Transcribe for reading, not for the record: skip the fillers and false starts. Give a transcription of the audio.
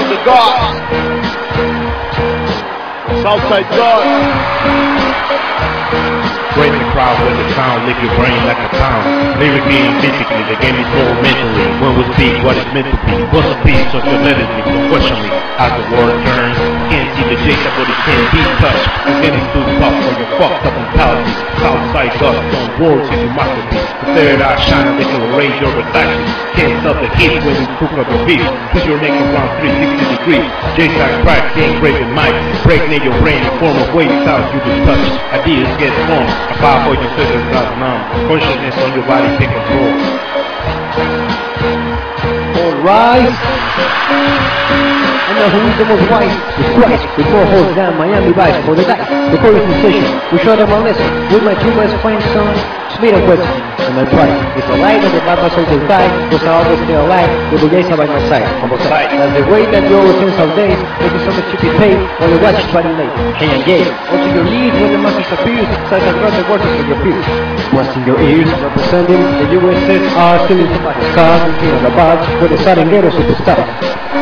the gods. Southside God. Break the crowd with the sound, lick your brain like a pound. Lyrically and physically, the game is more mentally. When we speak what it's meant to be, what's a piece of your melody? Don't question me. As the world turns, can't see the data, but it can't be touched. It's getting too tough for your fucked up mentality. Southside dust, don't words in your masterpiece. The third eye shine, they can erase your reflection. Can't stop the heat when you cook up the beat. Twist your neck around 360 degrees. J-side crack, the engraving mic. Break your brain in form of waves out you can touch. Ideas get formed. A fire for your sisters got numb. Consciousness on your body take control. All rise. I know who is the most wise. It's Christ with more holes than Miami Vice for the dice. The chorus musician. We show them a lesson with my two best friends, son. Smith and Weston. And my pride. It's a light that the bad soldiers die. Because I always stay alive with the Jason by my side. On both sides. That's the way that you always spend some days. Making so much stupid pay while you watch it fighting late. Hey and gay. Also your lead when the masses appears. Size across the waters of your peers. What's in your ears? Representing the USSR. Still in somebody's car. Looking on the bar with the starting ghetto superstar.